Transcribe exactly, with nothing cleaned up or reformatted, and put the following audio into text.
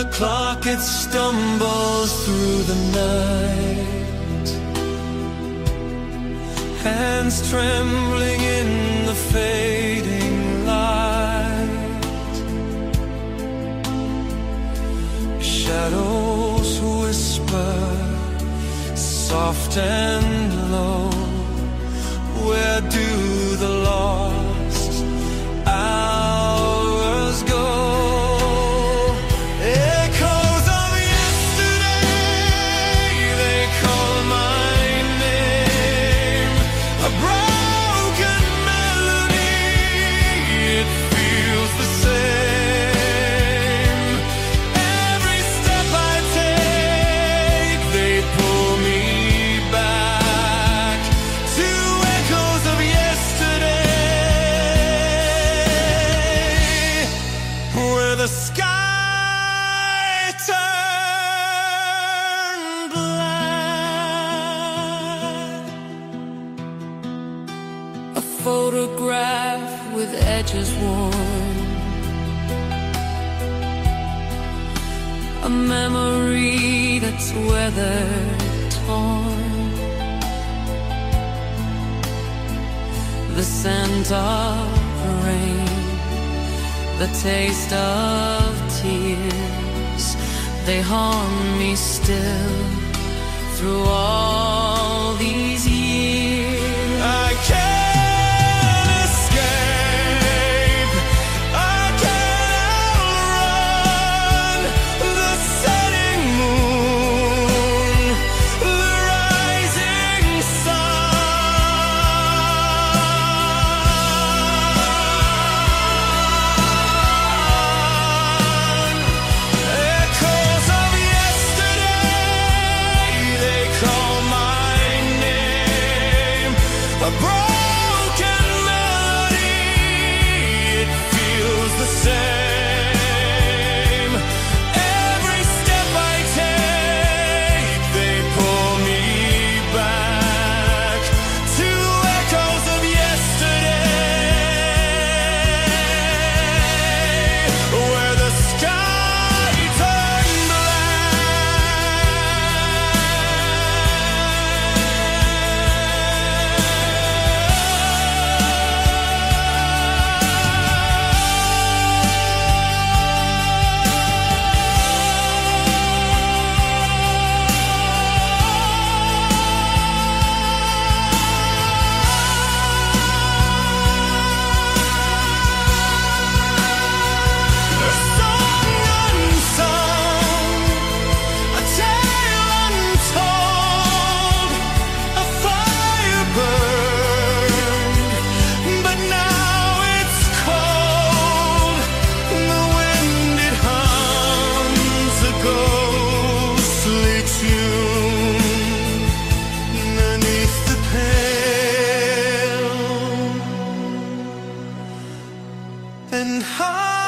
the clock it stumbles through the night, hands trembling in the fading light, shadows whisper soft and low, where do the lost hours go? Echoes of yesterday, they call my name, a broken melody, it feels the same. Every step I take, they pull me back to echoes of yesterday, where the sky turned black. A photograph with edges worn, a memory that's weathered, torn, the scent of rain, the taste of tears, they haunt me still through all these years. I can't escape, I can't outrun the setting moon, the rising sun. Echoes of yesterday, they call my name, a broken melody, it feels the same. Every step I take, they pull me back to echoes of yesterday, where the sky turned and high.